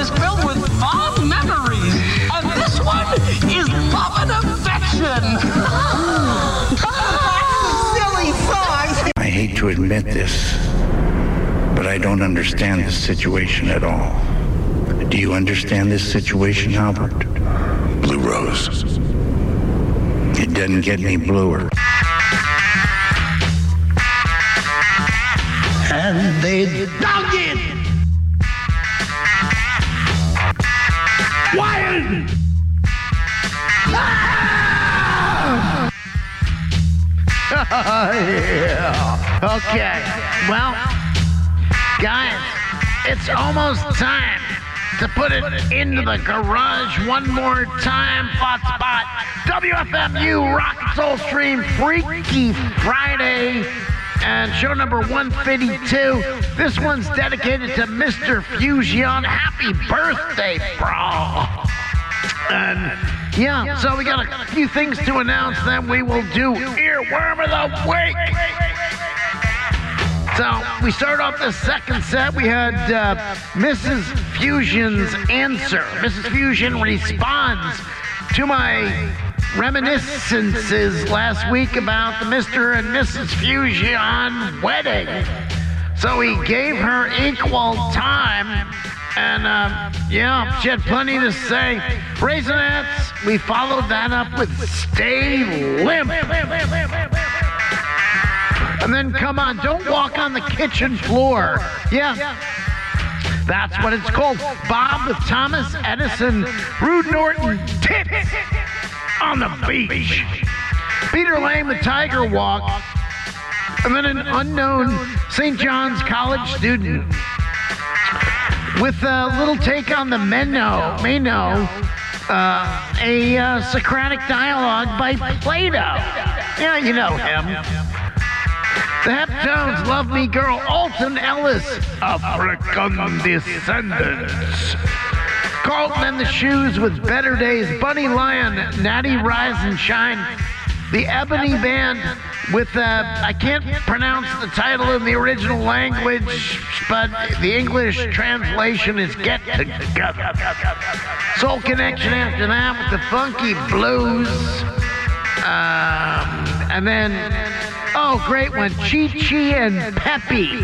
is filled with fond memories. And this one is love and affection. Silly song. I hate to admit this, but I don't understand this situation at all. Do you understand this situation, Albert? Blue Rose. It doesn't get any bluer. And they dug it! Wild! Ah! Yeah. Okay. Well, guys, it's almost time to put it into the garage one more time. Spot. WFMU Rock and Soul Stream Freaky Friday. And show number 152. This one's dedicated to Mr. Fusion. Happy birthday, bro. And yeah, so we got a few things to announce. Then we will do Earworm of the Week. So we start off the second set. We had Mrs. Fusion's answer. Mrs. Fusion responds to my reminiscences last week about the Mr. and Mrs. Fusion wedding. So he gave her equal time, and yeah, she had plenty to say. Raisinets, we followed that up with Stay Limp. And then Come On, Don't Walk on the Kitchen Floor. Yeah. That's what it's called. Bob with Thomas Edison, Rude Norton, Tits on the Beach. Peter Lane with Tiger Walk. And then an unknown St. John's College student with a little take on the Meno, a Socratic dialogue by Plato. Yeah, you know him. The Heptones, Love Me Girl, Alton Ellis, African Descendants. Carlton and the Shoes with Better Days, Bunny Lion, Natty Rise and Shine. The Ebony Band with, I can't pronounce the title in the original language, but the English translation is Get Together. Soul Connection after that with the Funky Blues. And then, oh, great one, Chi Chi and Peppy.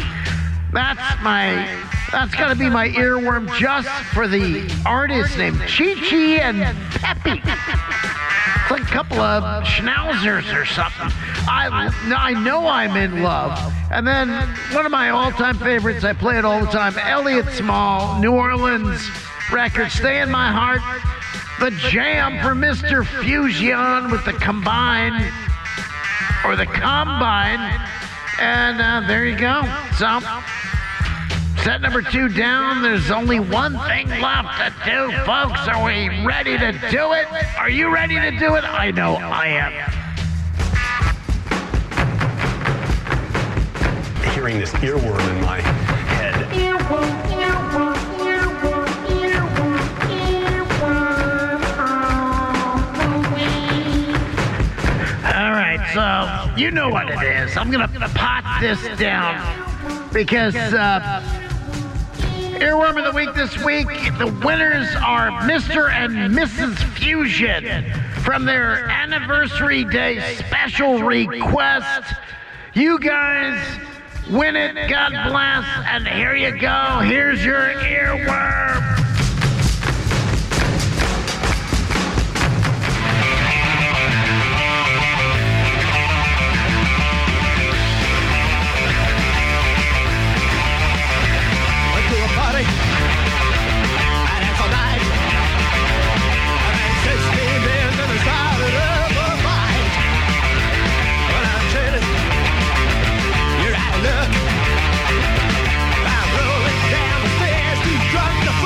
That's got to be my earworm just for the artist named Chi Chi and Peppy. It's like a couple of schnauzers or something. I know I'm in love. And then one of my all-time favorites, I play it all the time, Elliott Small, New Orleans record, Stay in My Heart. The Jam for Mr. Fusion with the Combine, or the Combine. And there you go. So, set number 2 down. There's only one thing left to do, folks. Are we ready to do it? Are you ready to do it? I know I am. Hearing this earworm in my head. All right, so you know what it is. I'm going to pot this down because Earworm of the Week this week, the winners are Mr. and Mrs. Fusion from their Anniversary Day special request. You guys win it, God bless, and here you go. Here's your earworm. Look, I'm rolling down the stairs, too drunk to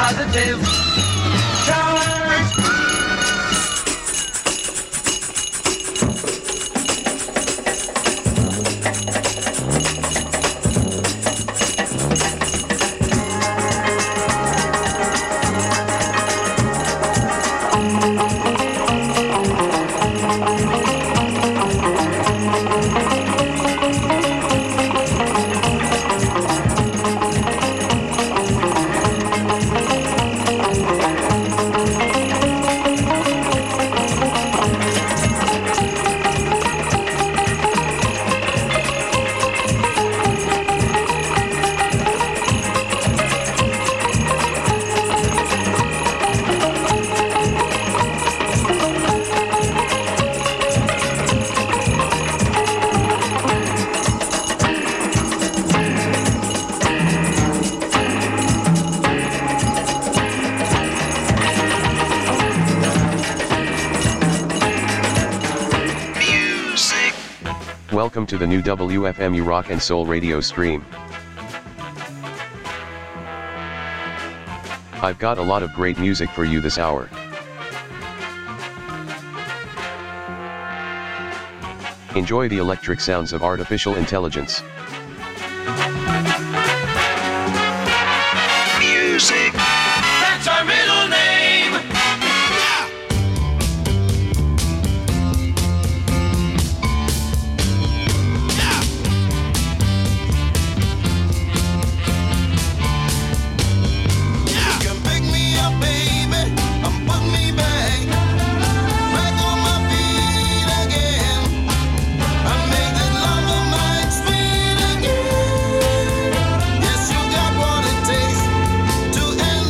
positive charge. Welcome to the new WFMU Rock and Soul radio stream. I've got a lot of great music for you this hour. Enjoy the electric sounds of artificial intelligence. Music. That's our middle name. To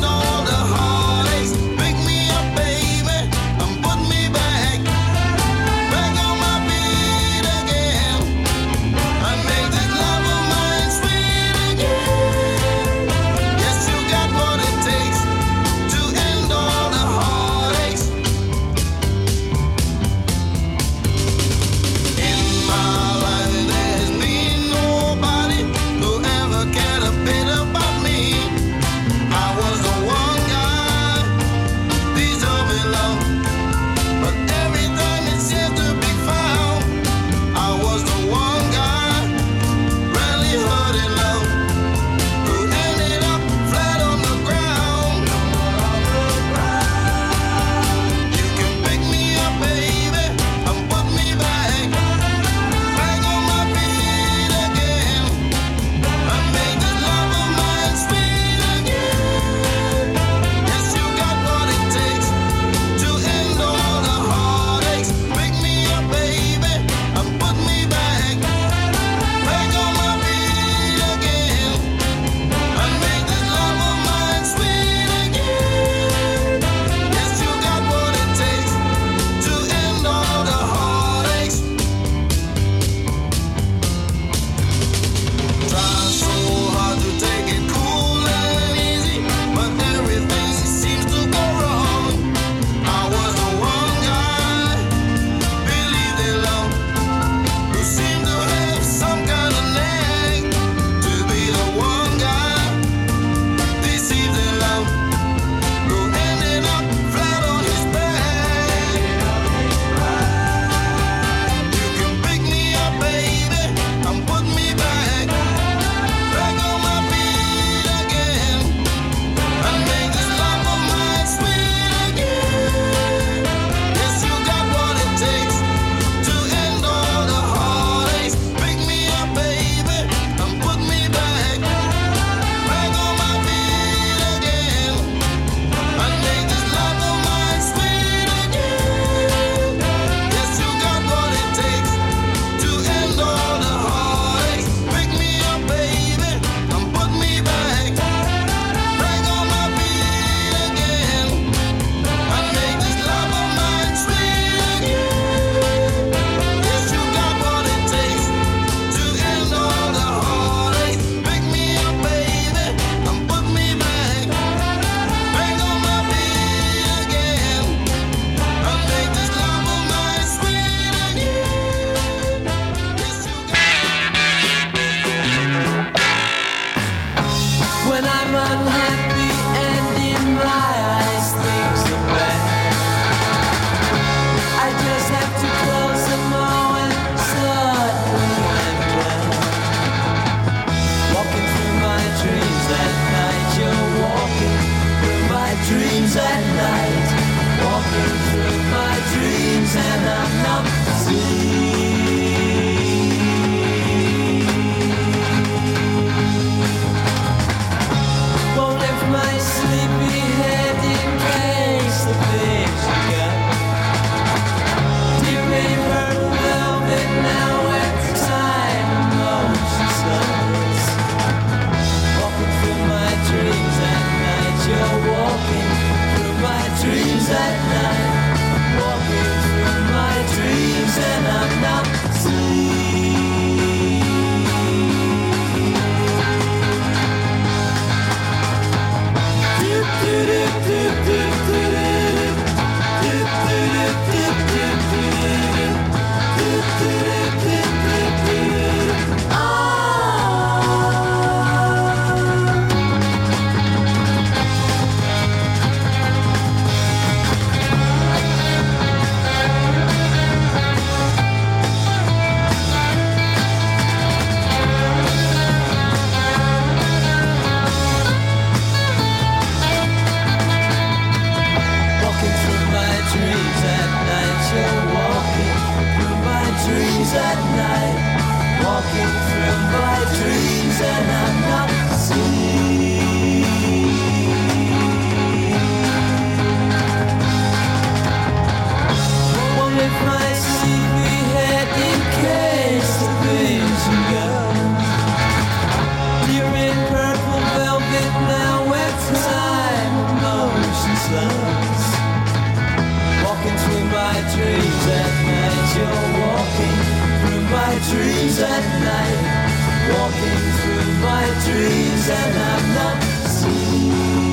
you're walking through my dreams at night, walking through my dreams and I'm not seen.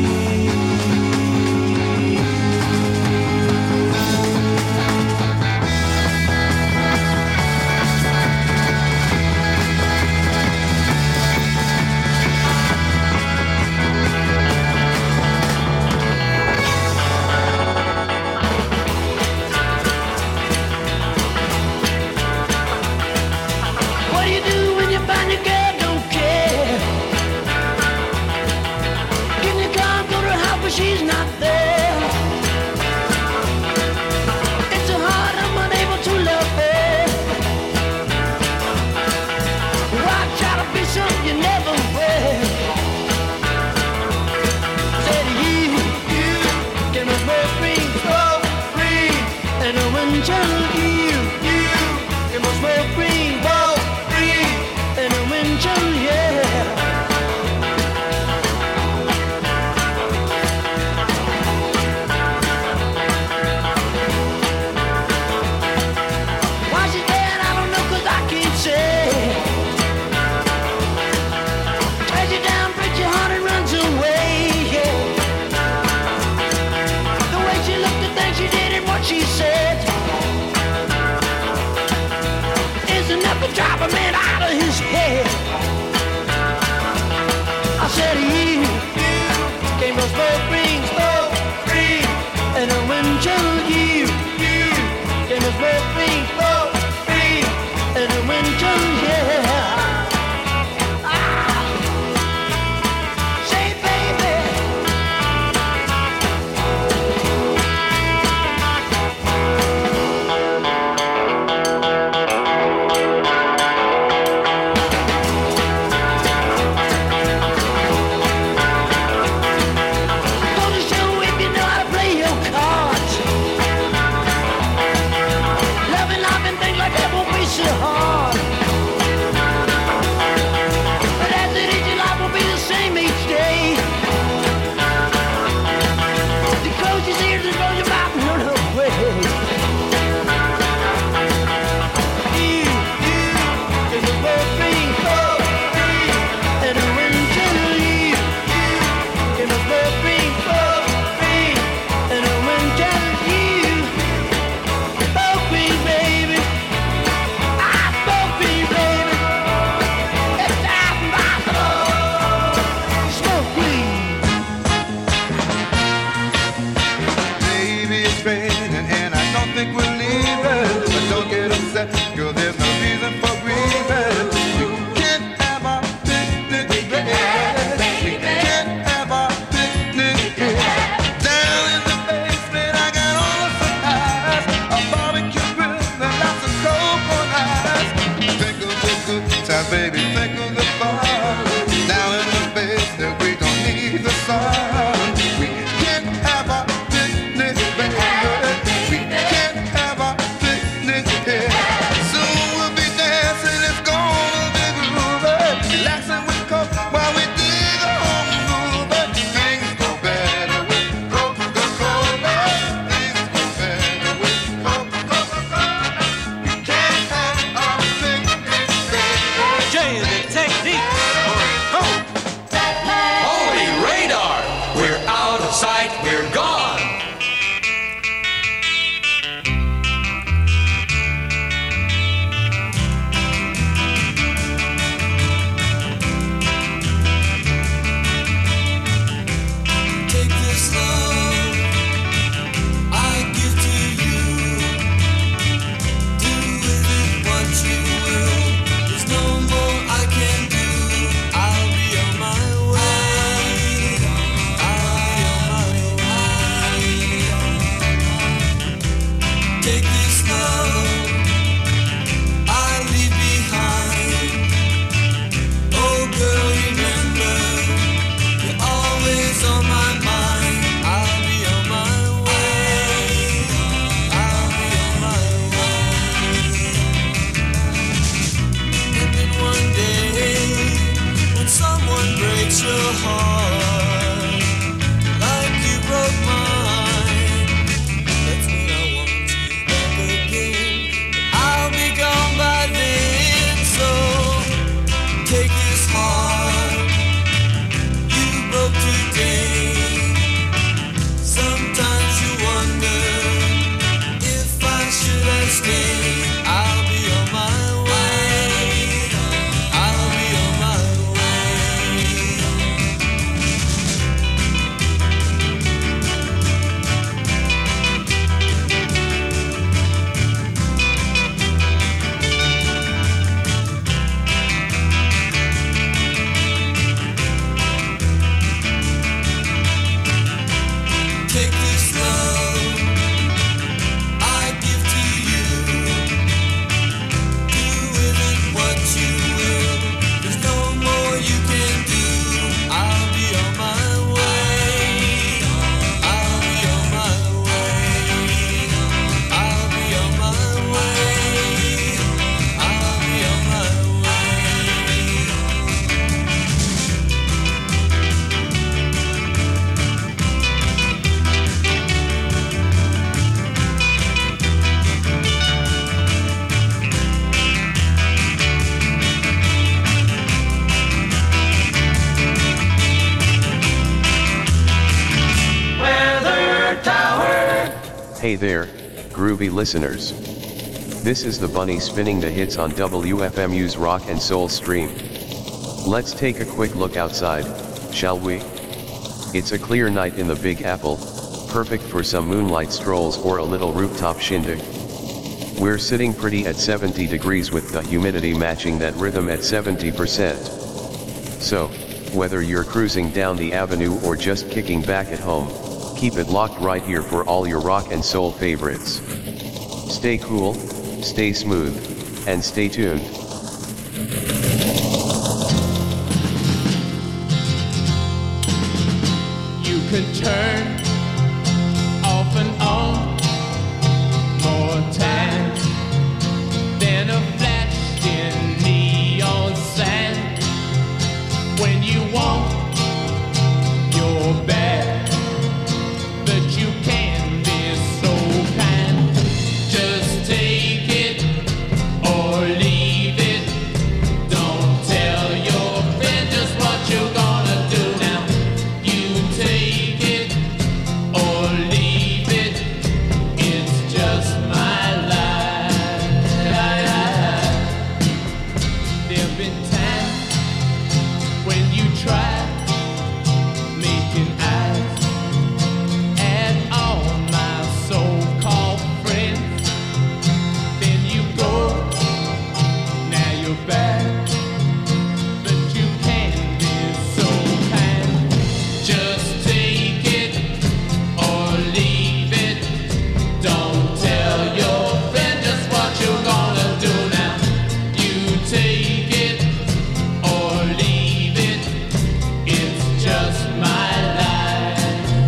What do you do when you find your girl don't care? Can you come to her house but she's not there? It's so hard I'm unable to love her. Why try to be something you never were? Said you can both bring both free and a winter you can both bring both free and a winter yeah. Why she's dead, I don't know, 'cause I can't say. Treasure you down, breaks your heart and runs away, yeah. The way she looked, the things she did and what she said is enough to drive a man out of his head. I said you came from both rings, both free and a winter you came from both rings, both free and a winter yeah. Ah. Say baby, go to show if you know how to play your cards. Loving life and things like that won't be so hard. But as it is, your life will be the same each day. You close your ears and close your mouth and run away. You is a both free, and a winter you is a both free, and a winter you. Both free, baby. I'm both free, baby. It's time my love. Smoke weed. Baby, it's raining and I don't think we'll leave it. But don't get upset, girl, there's no reason for grieving. You can't have our picnic, baby. We can't have our picnic here. Down in the basement, I got all the supplies. A barbecue grill and lots of cocoa ice. Think of the good times, baby, think of the fun. Down in the basement, we don't need the sun. We can't have our picnic, baby. We can't have our picnic here. Soon we'll be dancing, it's gonna be groovy. Relaxing with coke while we dig a home mover. Things go better with Coca-Cola. Things go better with Coca-Cola. We can't have our picnic, baby. Hey there, groovy listeners. This is the Bunny spinning the hits on WFMU's Rock and Soul stream. Let's take a quick look outside, shall we? It's a clear night in the Big Apple, perfect for some moonlight strolls or a little rooftop shindig. We're sitting pretty at 70 degrees with the humidity matching that rhythm at 70%. So, whether you're cruising down the avenue or just kicking back at home, keep it locked right here for all your rock and soul favorites. Stay cool, stay smooth, and stay tuned. You can turn off and on more time than a flash in neon sign. When you want your back, but you can be so kind. Just take it or leave it. Don't tell your friend just what you're gonna do now. You take it or leave it. It's just my life. There've been times when you try making eyes at all my so-called friends. Then you go, now you're back, but you can be so kind. Just take it or leave it. Don't tell your friend just what you're gonna do now. You take it or leave it. It's just my life.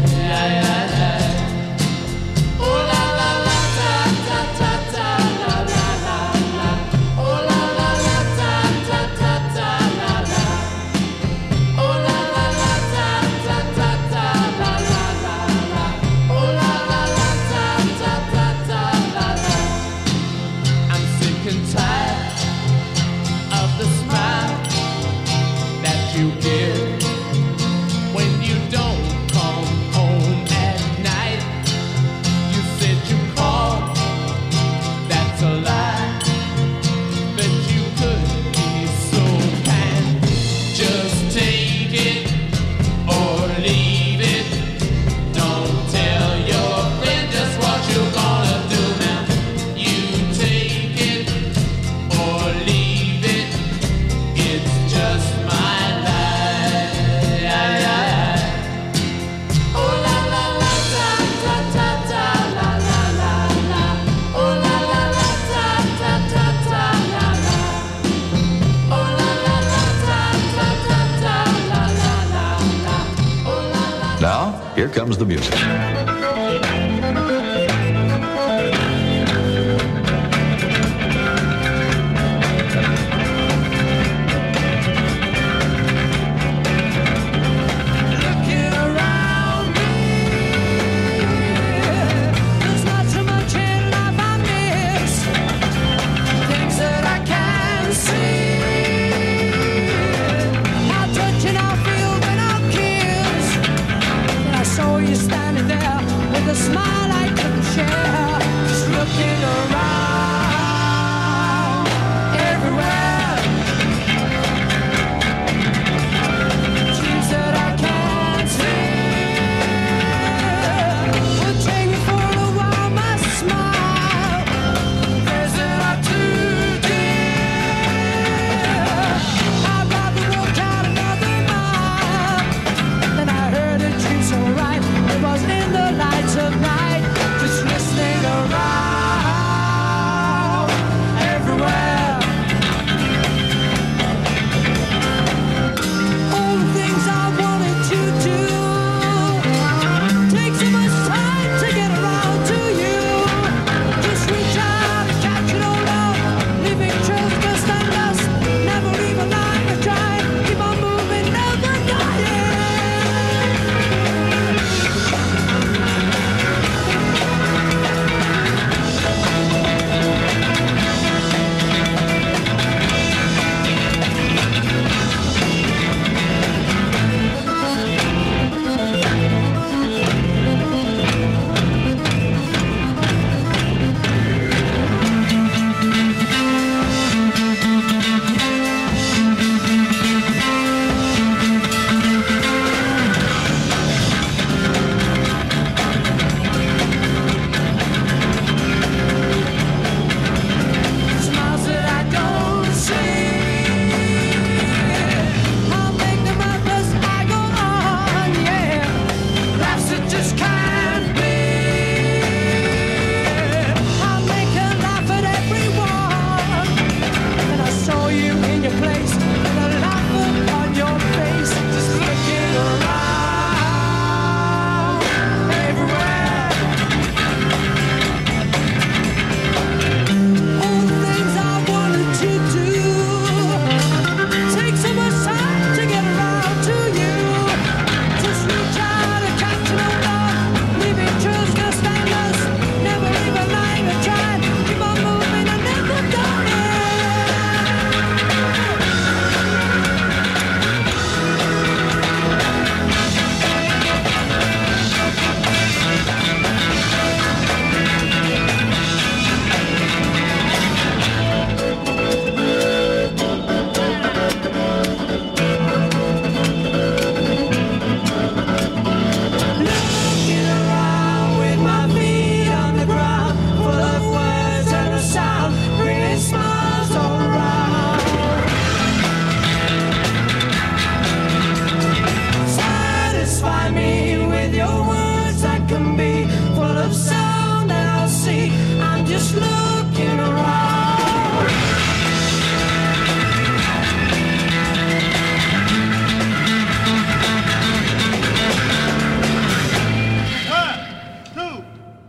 Oh la la la ta ta ta ta la la la la. Oh la la la ta ta ta ta la la. Oh la la la ta ta ta ta la la la la. Oh la la la ta ta ta ta la la. I'm sick and tired of the smile that you give when you don't come home at night. You said you called, that's a lie, but you could be so kind. Just take it or leave it. Don't tell your friend just what you're gonna do now. You take it or leave it. It's just my life. Oh la la la ta ta ta ta la la la la. Oh la la la ta ta ta ta la la. Oh la la la ta ta ta ta la la la la. Oh la la. Now, here comes the music. Looking around me, there's not so much in life I miss. Things that I can't see. How touching I feel when I kiss. I saw you standing there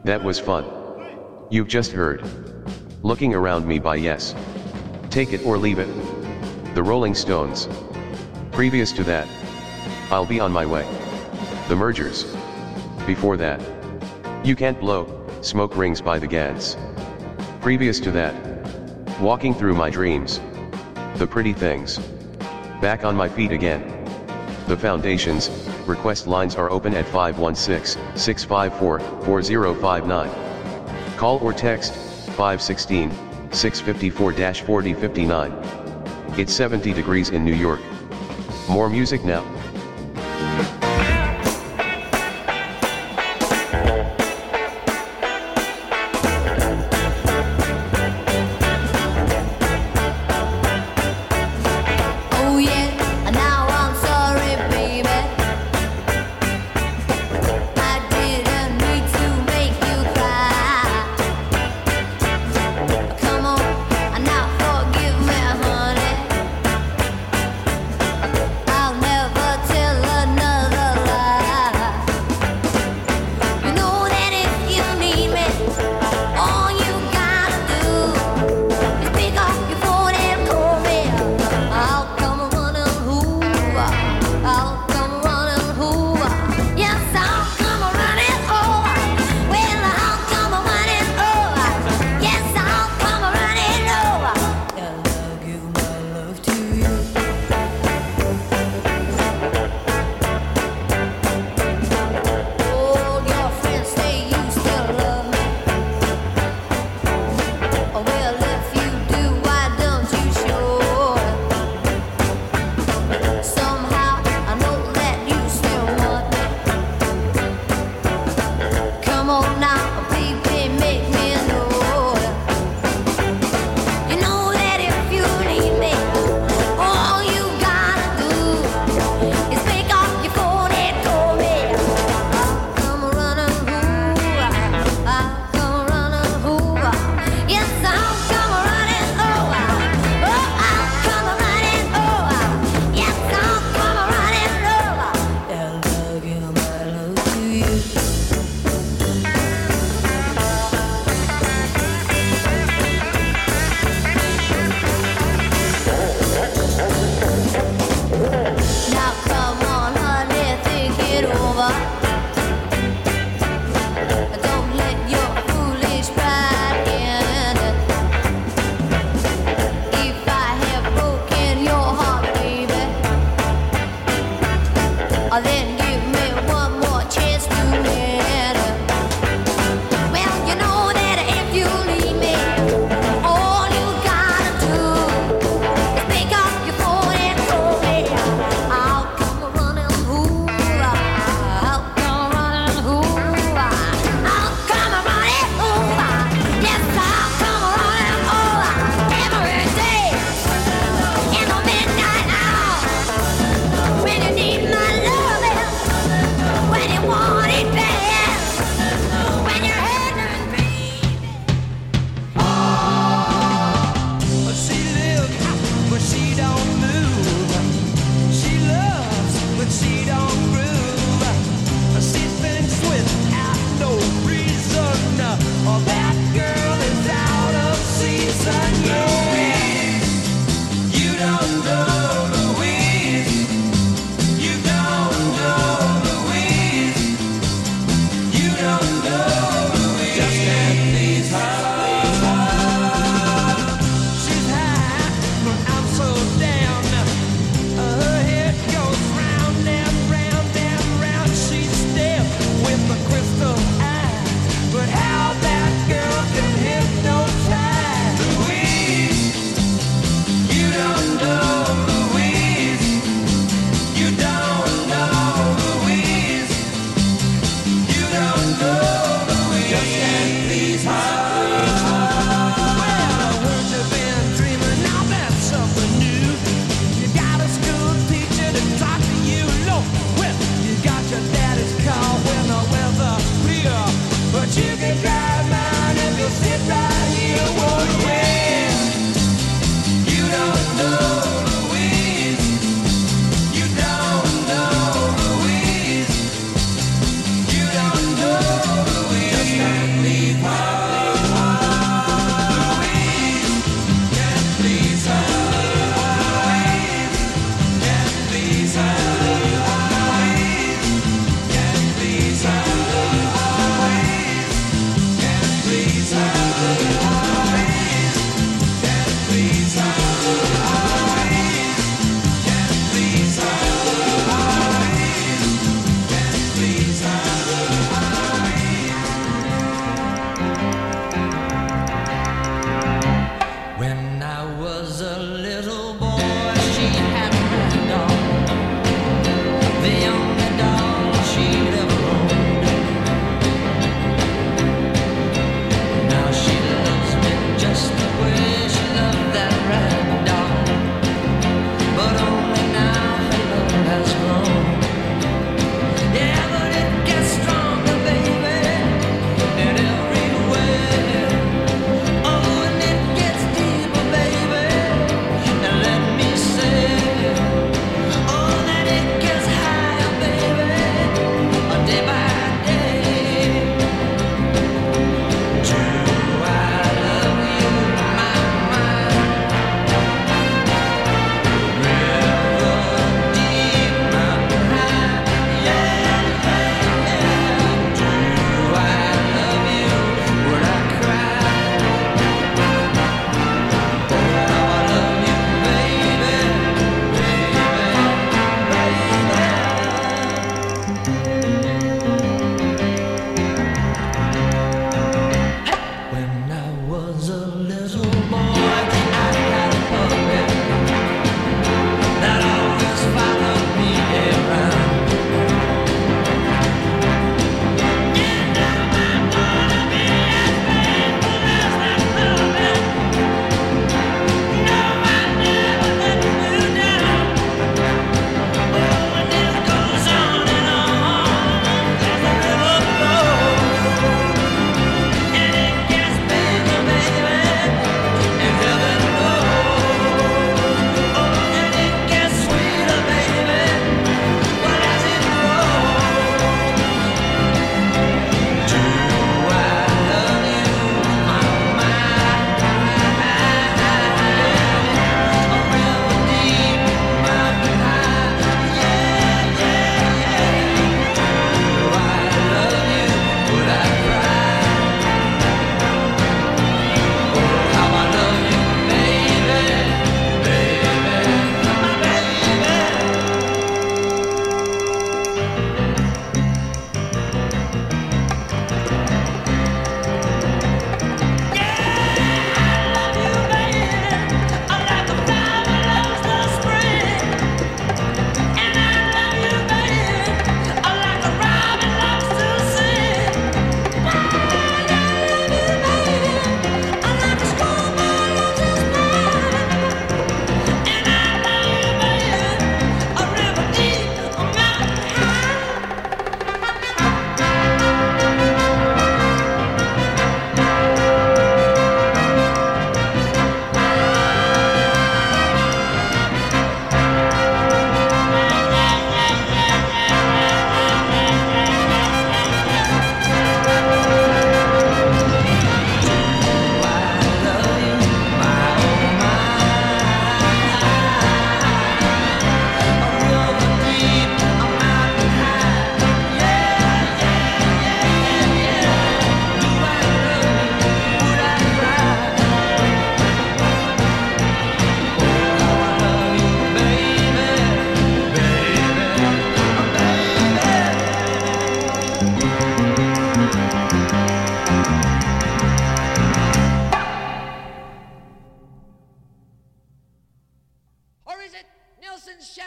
That was fun. You've just heard Looking Around Me by Yes. Take It or Leave It, The Rolling Stones. Previous to that, I'll Be on My Way, The Mergers. Before that, You Can't Blow Smoke Rings by the Gads. Previous to that, Walking Through My Dreams, The Pretty Things. Back on My Feet Again, The Foundations. Request lines are open at 516-654-4059. Call or text 516-654-4059. It's 70 degrees in New York. More music now. Oh yeah, now I'm sorry, baby. I didn't mean to make you cry. Come on, now forgive me, honey. I'll never tell another lie. You know that if you need me, all you gotta do is pick up your phone and call me. I'll come running over. I'll come running over. Yes, I'll come running over. Well, I'll come running over. Yes, I'll come running over. And I'll give my love to you. All your friends say you still love me. Well, if you do, why don't you show it? Somehow I know that you still want me. Come on now, baby, make me know it. You know that if you need me, all you gotta do is pick up your phone and call me. I'll come running over. I'll come running over. Yes, I'll come running over. Oh, I'll come running over. Yes, I'll come running over. And I'll give my love to you. Now come on, honey, think it over. Don't let your foolish pride in it. If I have broken your heart, baby, then give me one more chance to mend it. Well, you know that if you need me, all you gotta do is pick up your phone and call me. I'll come running over. I'll come running over. I'll come running over. Yes, I'll come running over every day in the midnight hour when you need my loving.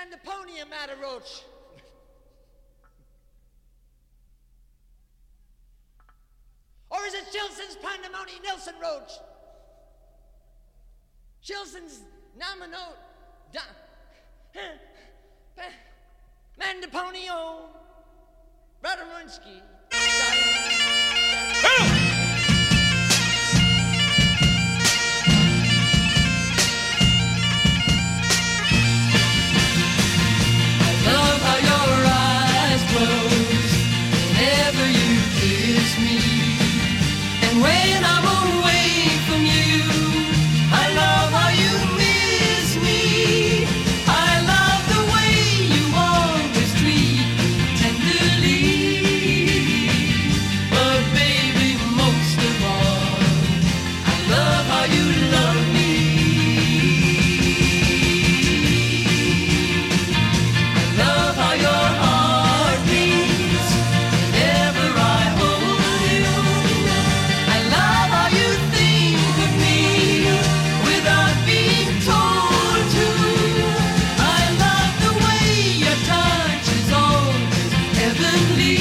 Mandaponium, Mataroach. Or is it Shilson's Pandemonium, Nelson Roach? Shilson's Nomino... Mandaponio... Radamonsky. Love how your eyes close whenever you kiss me. And when I'm away from you, I love how you miss me. I love the way you always treat me tenderly. But baby, most of all, I love how you love me. Love how your heart beats whenever I hold you. I love how you think of me without being told to. I love the way your touch is always heavenly.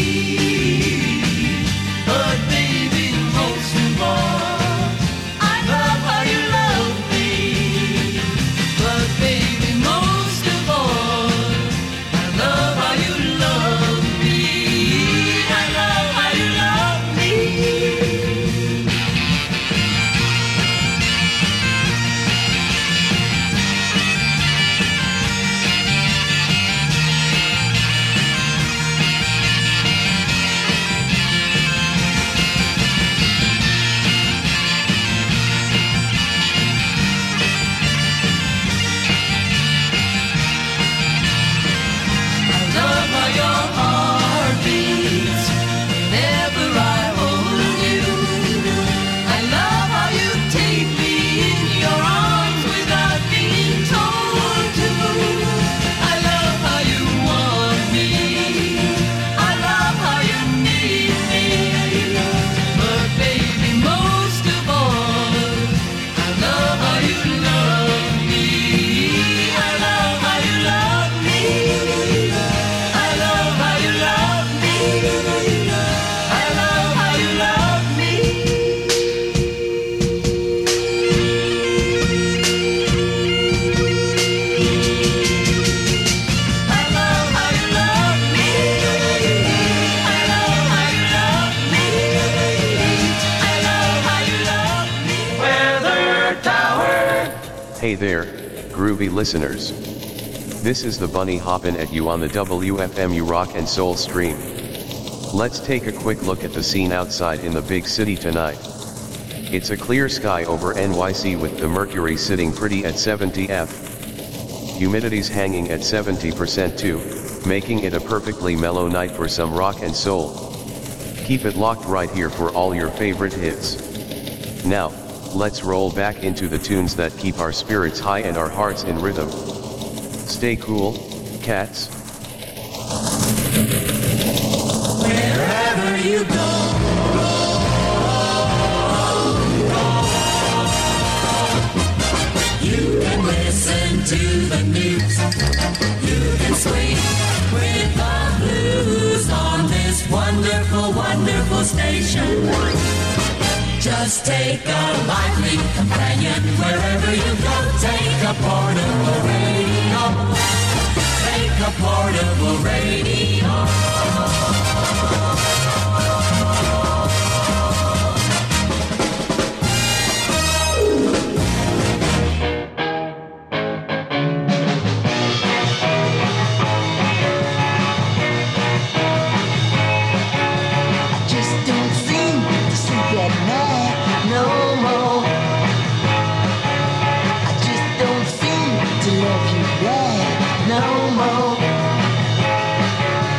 But baby, most of all, I love how you love me. But baby, most of all, I love how you love me. I love how you love me. I love how your heart beats whenever I hold you. I love how you take me in your arms without being told to. I love how you want me. I love how you need me. But baby, most of all, I love how you love me. I love how you love me. I love how you love me. I love how you love me. I love how you love me. I love how you love me. I love how you love me. Weather Tower. Hey there, groovy listeners. This is the Bunny hoppin' at you on the WFMU Rock and Soul stream. Let's take a quick look at the scene outside in the big city tonight. It's a clear sky over NYC with the mercury sitting pretty at 70 F. Humidity's hanging at 70% too, making it a perfectly mellow night for some rock and soul. Keep it locked right here for all your favorite hits. Now, let's roll back into the tunes that keep our spirits high and our hearts in rhythm. Stay cool, cats. Wherever you go, you can listen to the news. You can swing with the blues on this wonderful, wonderful station. Just take a lively companion wherever you go. Take a portable radio. Take a portable radio. Just don't seem to sleep at night no more. I just don't seem to love you right no more.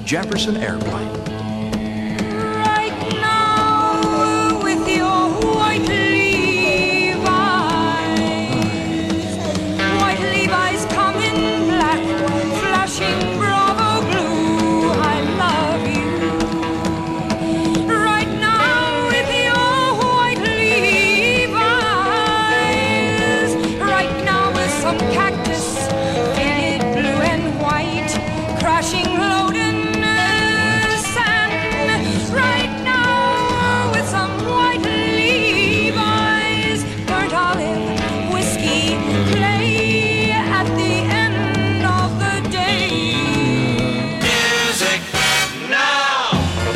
Jefferson Airplane. Right now, with your white Levi's come in black, flashing Bravo blue. I love you. Right now, with your white Levi's. Right now, with some cactus, faded blue and white, crashing loaded. Right now, with some white Levi's, burnt olive, whiskey, play at the end of the day. Music now.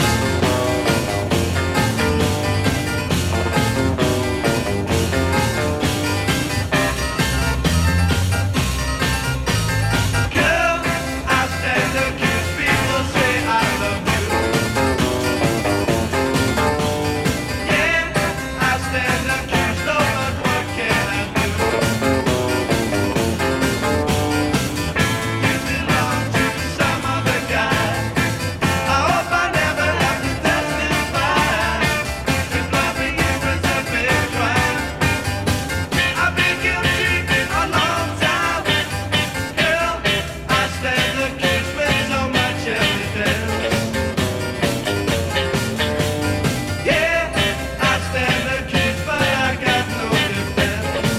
Girl, I stand accused. People say I love you. Yeah, I stand accused. Oh, but what can I do? You belong to some other guy. I hope I never have to testify. 'Cause loving you is a big crime. I've been guilty a long time. Girl, I stand accused with so much evidence. Yeah, I stand accused, but I got no defense.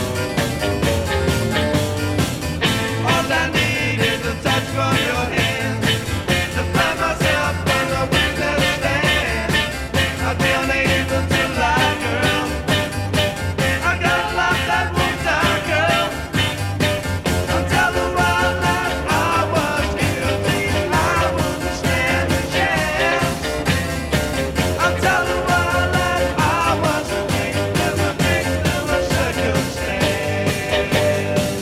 All I need is a touch from your hand to find myself on the witness stand. I'd be unable to lie, girl. I gotta love that one time, girl. Don't tell the world that I was guilty. I wouldn't stand a chance. I'll tell the world that I was a victim of circumstance.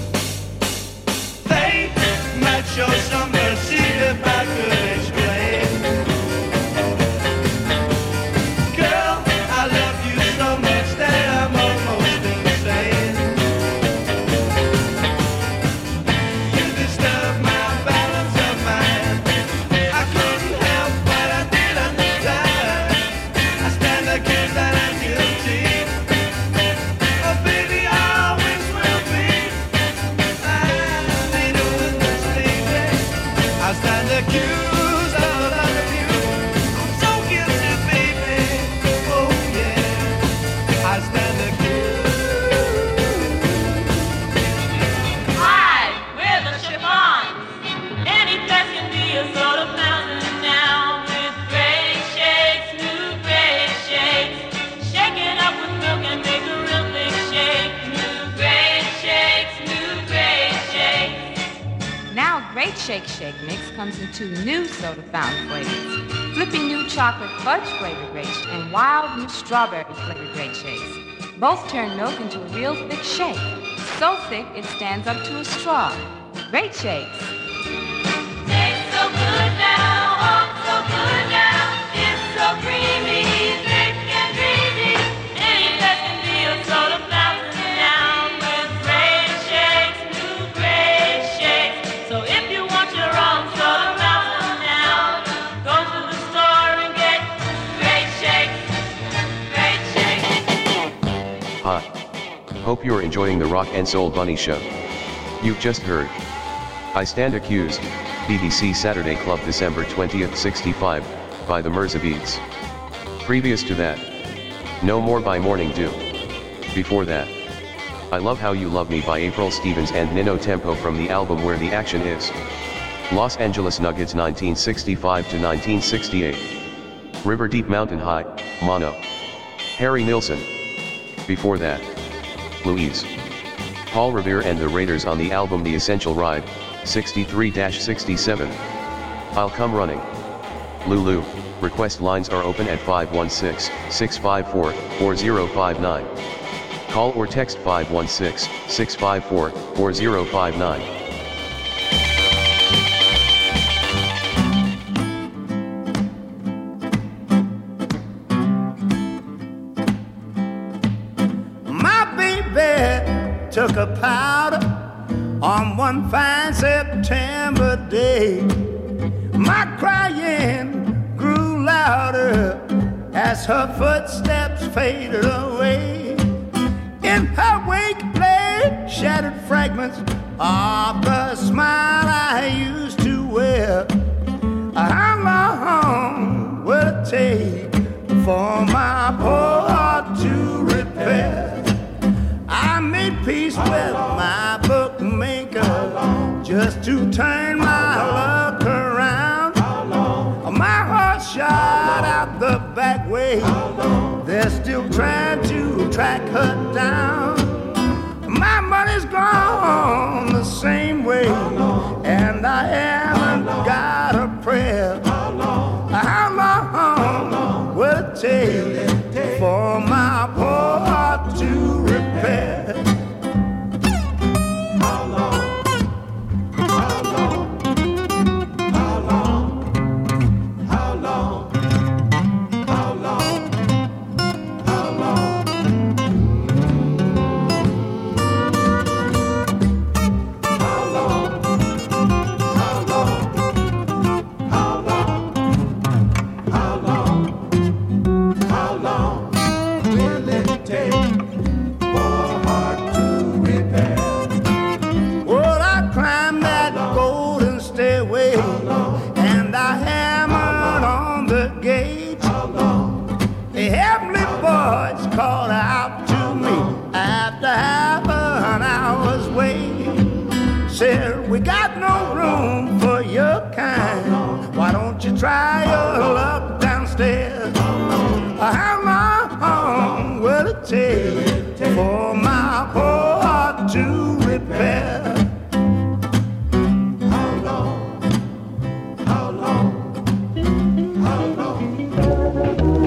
Fate might show some mercy if I could explain. Girl, I love you so much that I'm almost insane. You disturb my balance of mind. I couldn't help what I did at the time. I stand accused that I'm guilty. Oh, baby, I always will be. I need a witness, baby. I stand accused of loving you. I'm so guilty, baby. Oh, yeah. I stand accused. Hi, we're the Chiffons. Any place can be a soda fountain now with great shakes, new great shakes. Shake it up with milk and make a real big shake. New great shakes, new great shakes. Now Great Shake Shake Mix comes in 2 new soda fountain flavors. Flippy new chocolate fudge flavored great and wild new strawberry flavored great shakes. Both turn milk into a real thick shake. So thick it stands up to a straw. Great Shakes. Tastes so good now, oh so good now. It's so creamy, thick and dreamy. Any place can be a soda fountain now with great shakes, new great shakes. So if you want your own soda fountain now, go to the store and get great shakes, great shakes. Hi. Hope you're enjoying the Rock and Soul Bunny Show. You've just heard I Stand Accused, BBC Saturday Club December 20th 65, by the Mirzabeats. Previous to that, No More by Morning Dew. Before that, I Love How You Love Me by April Stevens and Nino Tempo from the album Where the Action Is. Los Angeles Nuggets 1965 to 1968. River Deep Mountain High, Mono. Harry Nilsson. Before that, Louise. Paul Revere and the Raiders on the album The Essential Ride, 63-67. I'll Come Running. Lulu, request lines are open at 516-654-4059. Call or text 516-654-4059. My baby took a powder on one fine September day. My crying grew louder as her footsteps faded away. In her wake lay shattered fragments of the smile I used to wear. How long will it take for my poor heart to repair? I made peace with my bookmaker just to turn my luck around. My heart shot out the back way. They're still trying to track her down. My money's gone the same way, and I haven't got a prayer. How long will it take for my poor heart to repair? How long? How long? How long? How long? How long? How long? How long? How long? How long? How long? How long will it take for a heart to repair? Well, I climbed that golden stairway and I hammered on the gate. The heavenly voice called out to me after half an hour's wait. Said, we got no room for your kind. Why don't you try your luck downstairs? How long will it take for my poor heart to repair? How long? How long? How long?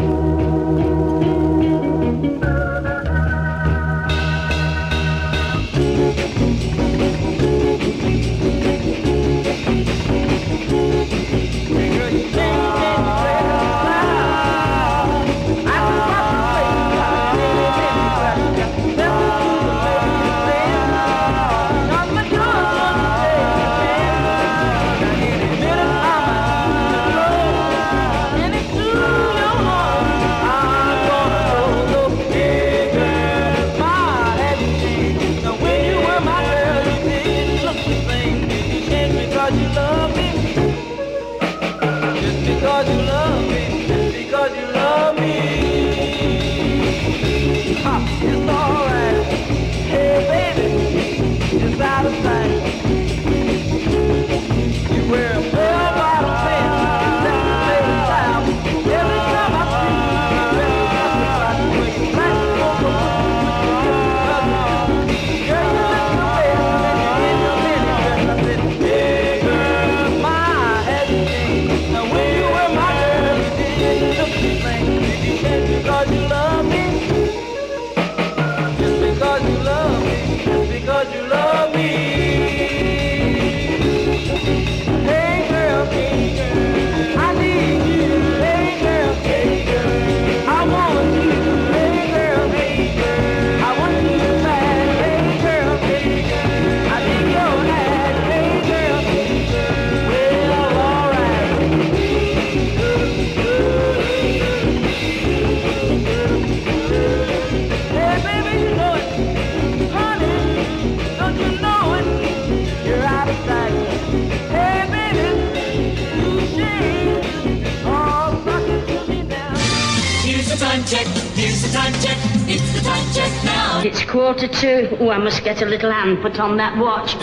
It's 1:45. Oh, I must get a little hand put on that watch.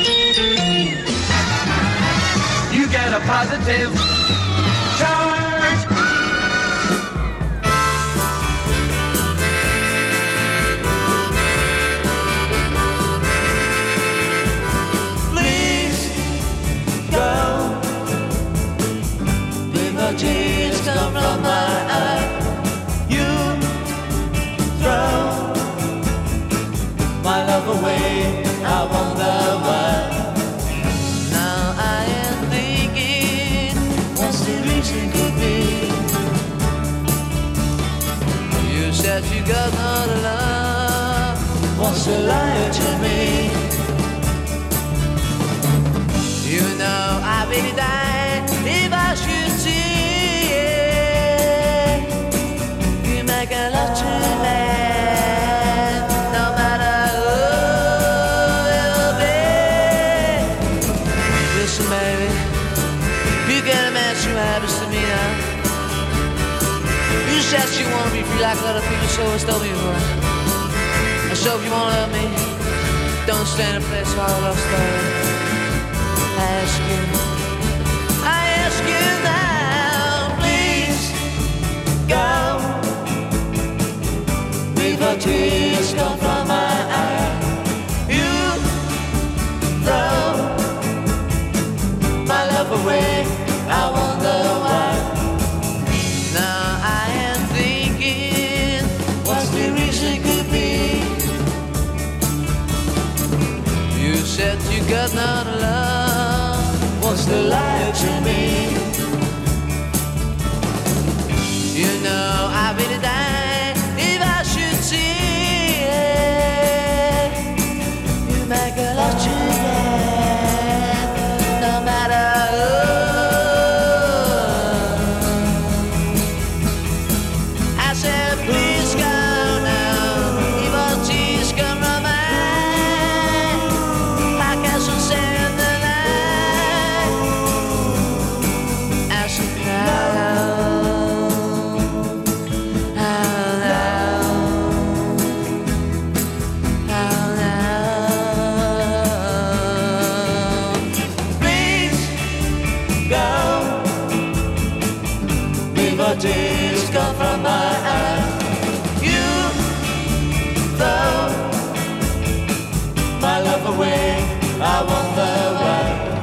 You get a positive charge. Please go. When the tears come from my eyes, you throw my love away. I wonder why. Now I am thinking, what's the reason could be? You said you got no love, what's a liar to me? You know I really died if be free like other people so it's told me before. And so if you wanna love me, don't stand in place while I love story. I ask you now, please go before tears come from my eyes. You throw my love away, I wonder why. Now I am thinking, what's the reason could be? You said you got not love, what's the lie to me? You know I really die if I should see it. You make a lot to that, no matter who. I said please go now, if all tears come from my eyes, like I should say in the night. I said now. Tears come from my eyes. You throw my love away, I wonder why.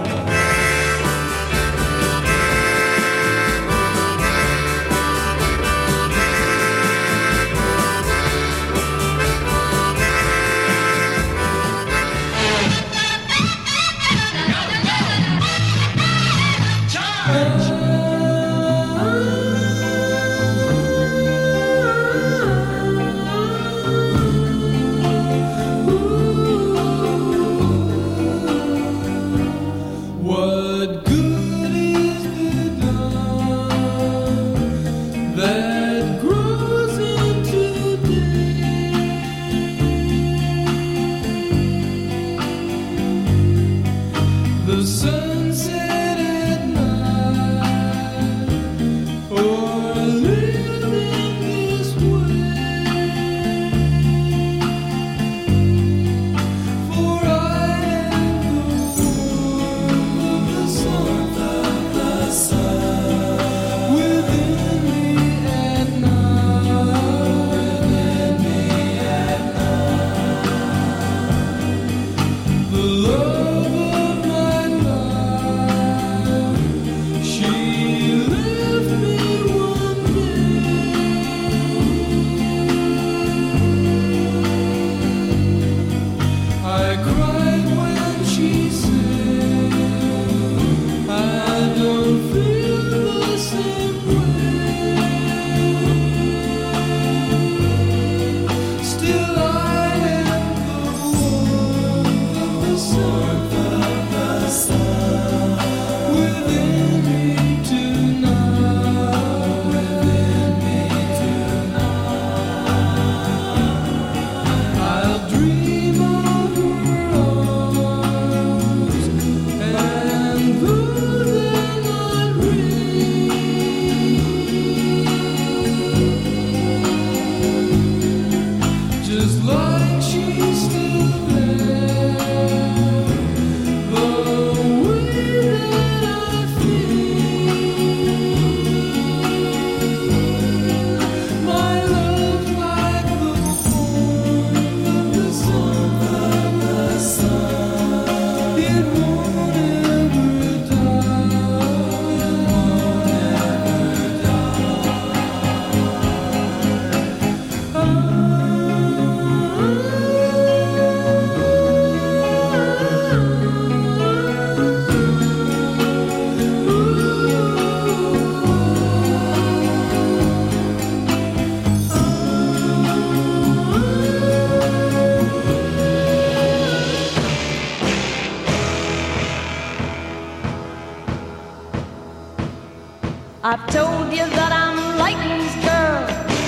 I've told you that I'm lightning's girl,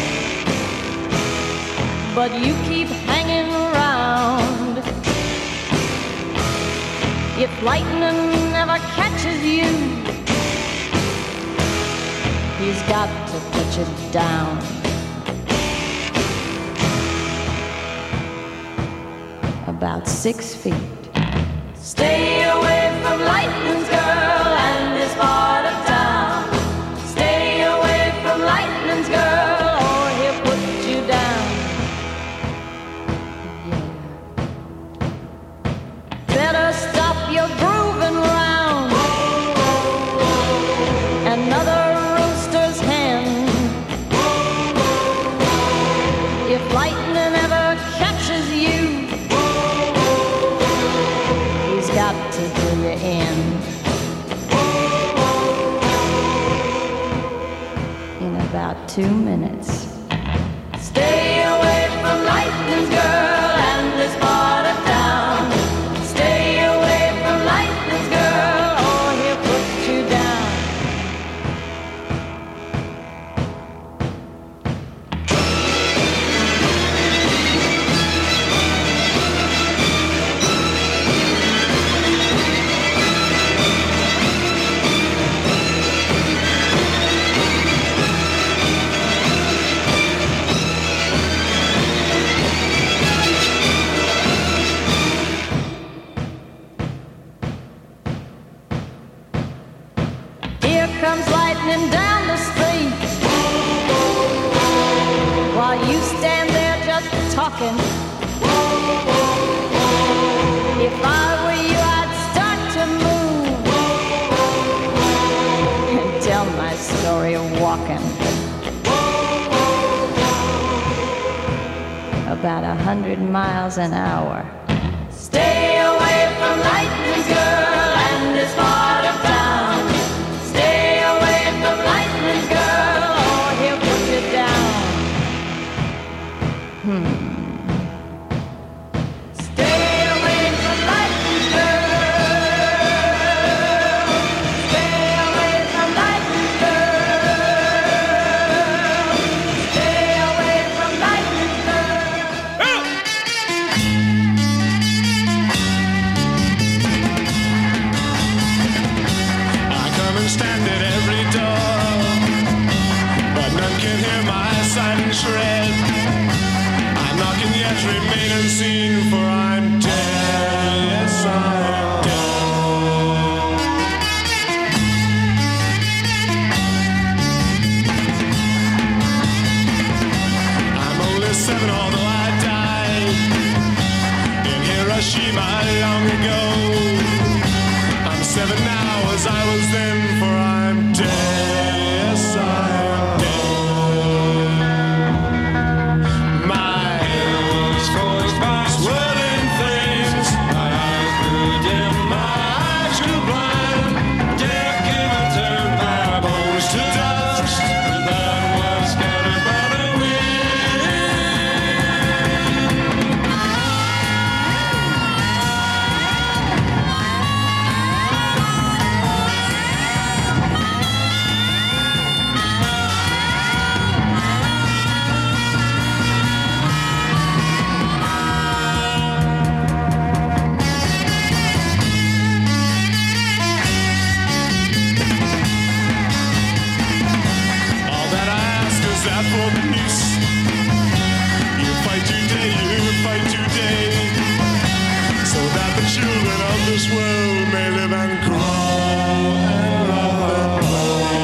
but you keep hanging around. If lightning never catches you, he's got to touch it down. about 6 feet. Stay away from Lightning's girl and this part of town. Stay away from Lightning's girl or he'll put you down. Better stop your grooving round. Another rooster's hen. If lightning ever catches you, he's got to do you in. In about 2 minutes. Stay away from Lightning's girl and this part of town. Stay away from Lightning's girl or he'll put you down. Here comes lightning down the street, while you stand there just talking. If I were you, I'd start to move and tell my story of walking. About 100 miles an hour. Stay away from Lightning's girl and this part of town. Stay away from Lightning's girl or he'll put you down. Stay away from Lightning's girl. Stay away from Lightning's girl. Stay away from Lightning's girl. I come and stand at every door, but none can hear my silent shred. I'm knocking yet remain unseen, for I'm dead. Yes, I'm dead. I'm only 7, although I died in Hiroshima long ago. I'm 7 now as I was then, for I'm dead. Yes, I'm dead. My voice by swirling flames, my eyes grew dim, my eyes grew blind. Death came and turned my bones to dust, that was scattered by the all that I ask is that for peace. You fight today, so that the children of this world may live and grow and love and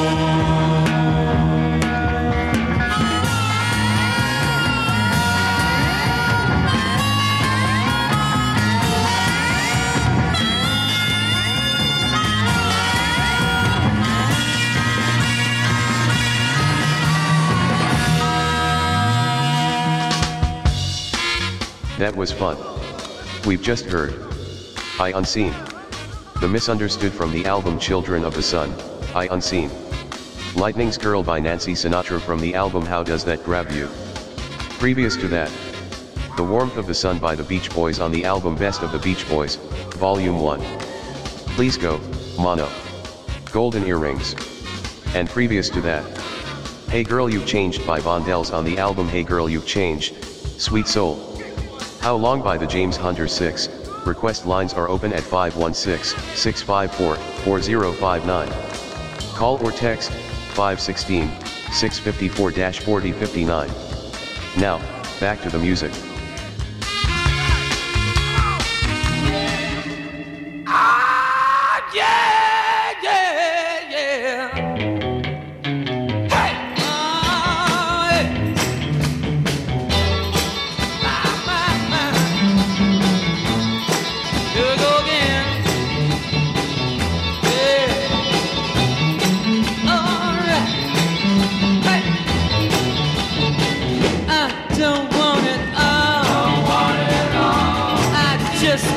That was fun. We've just heard I Unseen. The Misunderstood from the album Children of the Sun, I Unseen. Lightning's Girl by Nancy Sinatra from the album How Does That Grab You. Previous to that, The Warmth of the Sun by the Beach Boys on the album Best of the Beach Boys, Volume 1. Please Go, Mono. Golden Earrings. And previous to that, Hey Girl You've Changed by Vondells on the album Hey Girl You've Changed, Sweet Soul. How Long by the James Hunter 6, request lines are open at 516-654-4059. Call or text, 516-654-4059. Now, back to the music.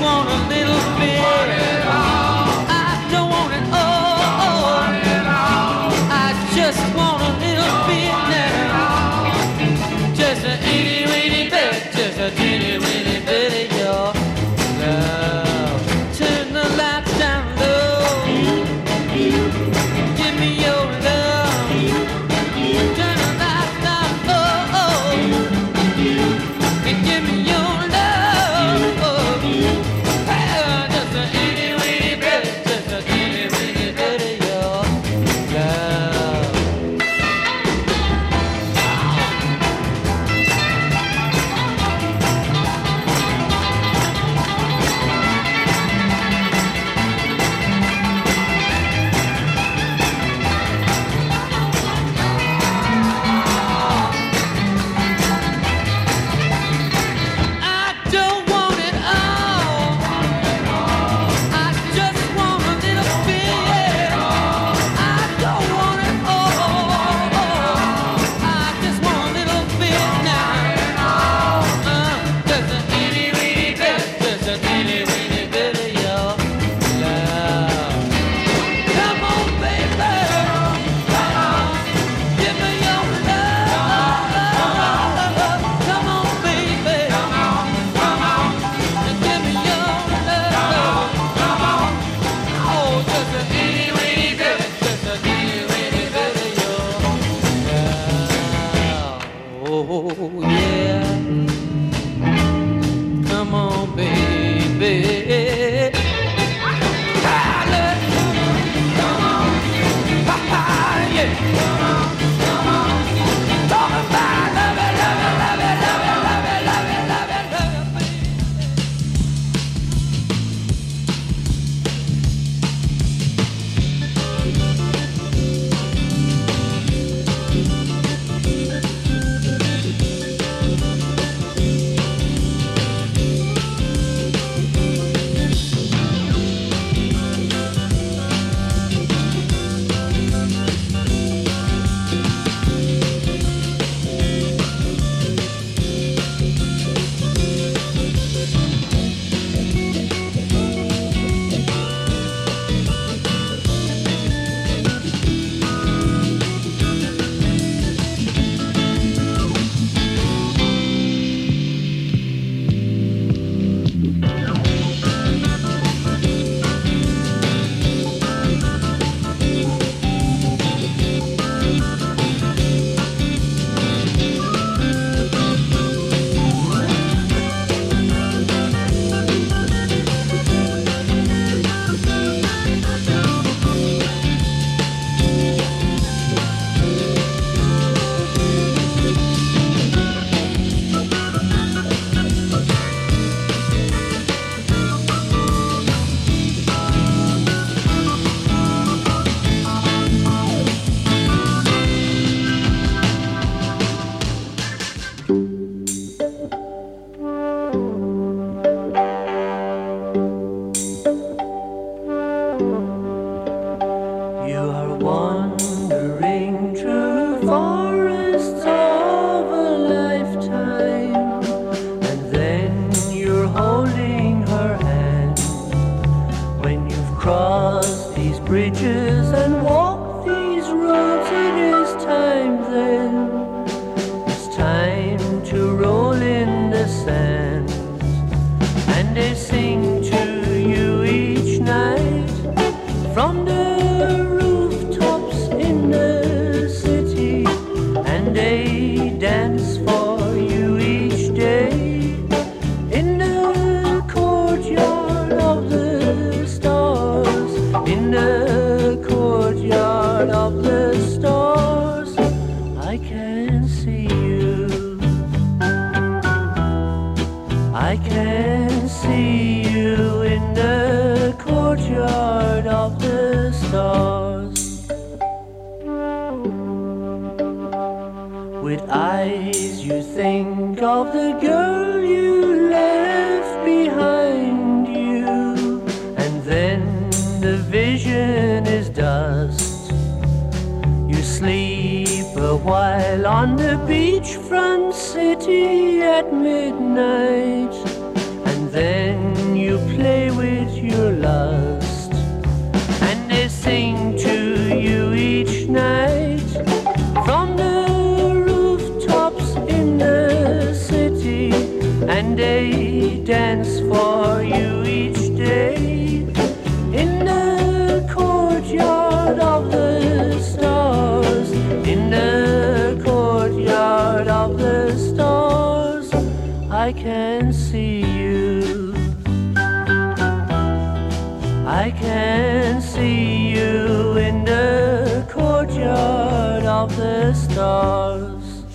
want a little bit. I don't want it all. I just want a little bit now. Just a itty bitty bit, just a itty bitty bit of your love. Turn the lights down low. Give me your love. Turn the lights down low. And give me your love. Just a itty bitty bit, just a itty bitty bit of your love. I don't want it all. I just want a little bit. I don't want it all. I just want a little bit now. Just a itty bitty bit, just a itty bitty bit of your love. Come on, baby. Give me your love. Come on, baby. Give me your love. Oh, just a itty bitty bit, just a itty bitty bit of your love. Oh, yeah. Come on, baby. Come on. Yeah. Come on. Talk about love it, love it, love it, love it, love it, love it, love it, love it, baby. You are wandering through forests of a lifetime, and then you're holding her hand. When you've crossed these bridges and walked these roads, it is time then. It's time to roll in the sand, and they sing to you each night from the rooftops in the city, and they dance for you each day in the courtyard of the stars, in the courtyard of the stars. I can see you, I can see you in the courtyard of the stars. With eyes you think of the girl you left behind you, and then the vision is dust. You sleep a while on the beachfront city at midnight, and then you play and they dance for you each day in the courtyard of the stars, in the courtyard of the stars. I can see you, I can see you in the courtyard of the stars.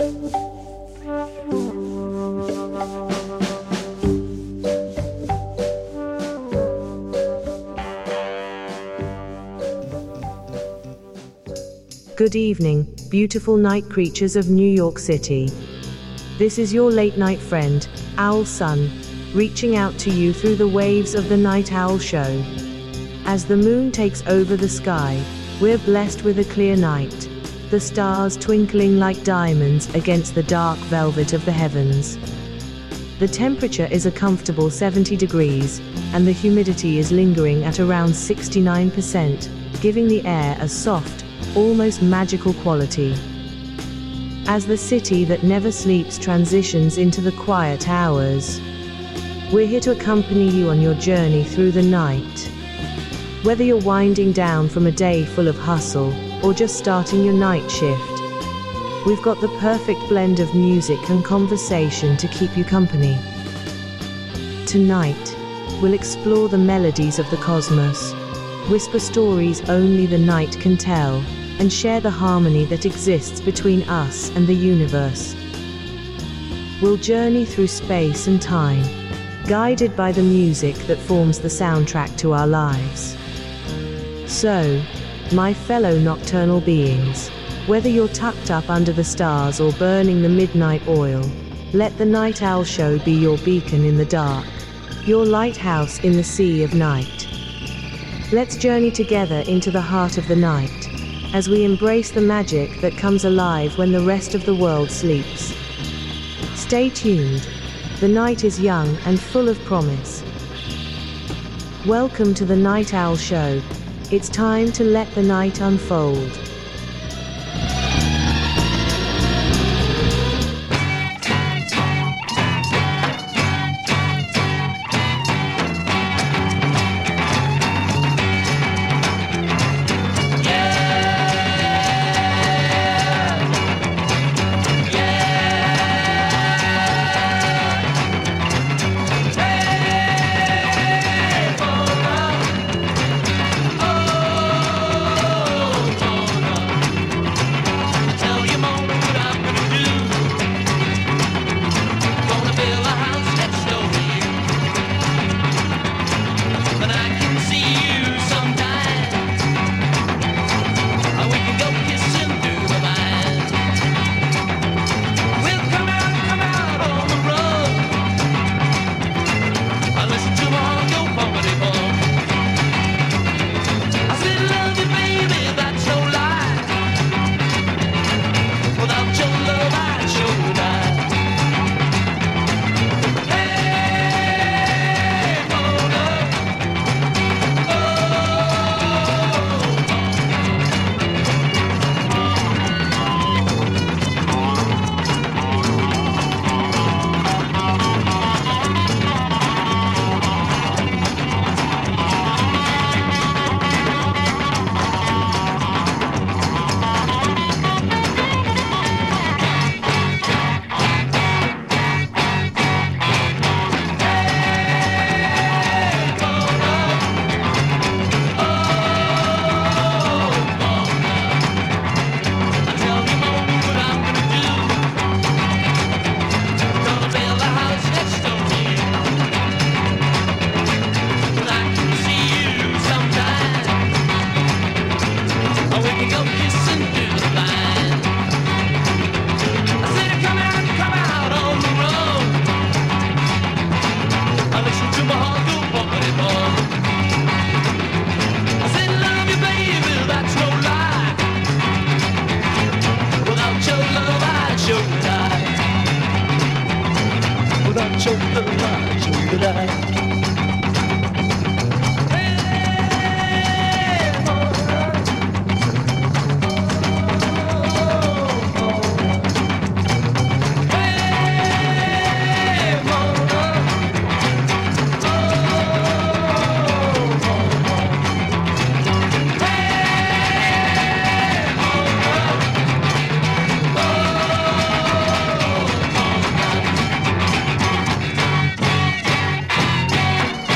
Good evening, beautiful night creatures of New York City. This is your late night friend, Owl Sun, reaching out to you through the waves of the Night Owl Show. As the moon takes over the sky, we're blessed with a clear night, the stars twinkling like diamonds against the dark velvet of the heavens. The temperature is a comfortable 70 degrees, and the humidity is lingering at around 69%, giving the air a soft, almost magical quality. As the city that never sleeps transitions into the quiet hours, we're here to accompany you on your journey through the night. Whether you're winding down from a day full of hustle, or just starting your night shift, we've got the perfect blend of music and conversation to keep you company. Tonight, we'll explore the melodies of the cosmos, whisper stories only the night can tell, and share the harmony that exists between us and the universe. We'll journey through space and time, guided by the music that forms the soundtrack to our lives. So, my fellow nocturnal beings, whether you're tucked up under the stars or burning the midnight oil, let the Night Owl Show be your beacon in the dark, your lighthouse in the sea of night. Let's journey together into the heart of the night, as we embrace the magic that comes alive when the rest of the world sleeps. Stay tuned. The night is young and full of promise. Welcome to the Night Owl Show. It's time to let the night unfold. Without your love, I'd show you the light.